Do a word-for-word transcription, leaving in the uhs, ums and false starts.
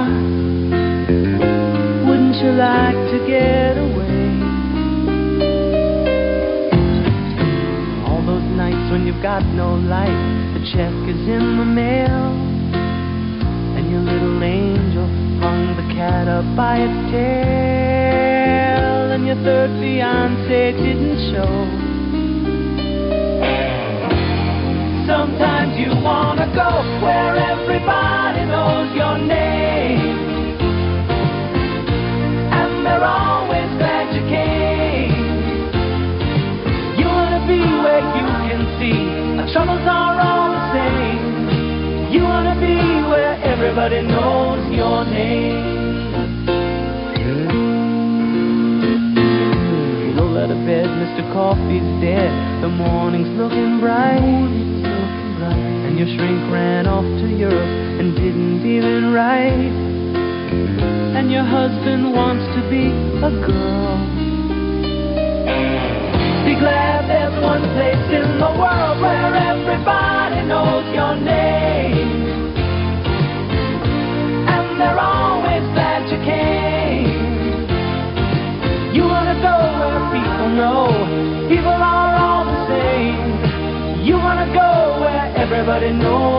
Wouldn't you like to get away? All those nights when you've got no light, the check is in the mail, and your little angel hung the cat up by its tail, and your third fiancé didn't show. Sometimes you wanna go where everybody knows your name, and they're always glad you came. You wanna be where you can see our troubles are all the same. You wanna be where everybody knows your name. Roll out of bed, Mister Coffee's dead. The morning's looking bright. And your shrink ran off to Europe and didn't even write. And your husband wants to be a girl. Be glad there's one place in the world where everybody knows your name, and they're always glad you came. You wanna go where people know people are all the same. You wanna go where everybody knows